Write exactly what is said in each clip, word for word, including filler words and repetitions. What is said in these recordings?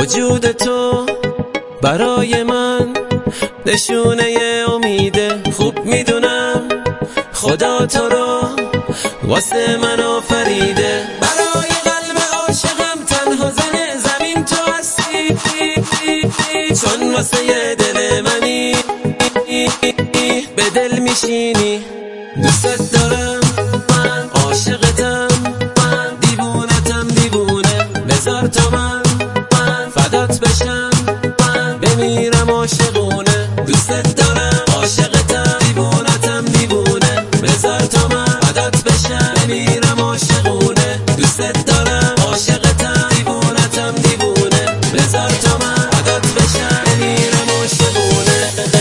وجود تو برای من نشونه امیده. خوب میدونم خدا تو رو واسه من آفریده. برای قلب عاشقم تنها زن زمین تو هستی، چون واسه دل منی به دل میشینی. دوست دارم من، عاشقتم من، دیوونتم دیوونه. بذار تا من من فدات بشم، من بمیرم عاشقونه. دوست دارم عاشقتم دیوونتم دیوونه. بذار تا من فدات بشم، بمیرم عاشقونه. دوست دارم عاشقتم دیوونتم دیوونه. بذار تا من فدات بشم، بمیرم عاشقونه.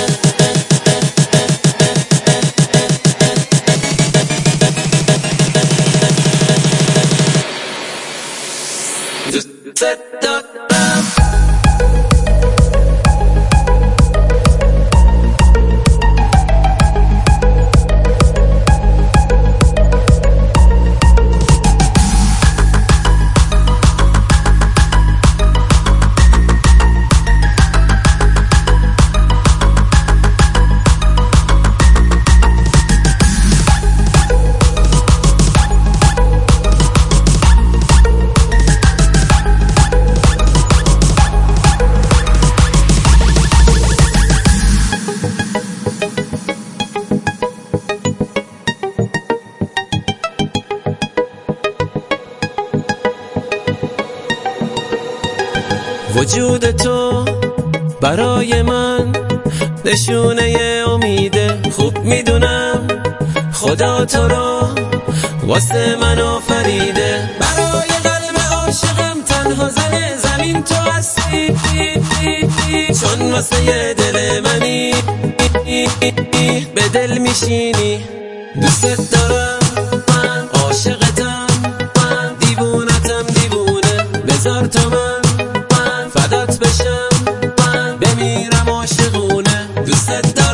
دوست دارم وجود تو برای من نشونه امیده. خوب میدونم خدا تو رو واسه من آفریده. برای قلب عاشقم تنها زن زمین تو هستی، چون واسه دل منی به دل میشینی. دوست دارم من، عاشقتم من، دیوونتم دیوونه. بذار تا من فدات بشم، من بمیرم عاشقونه. دوست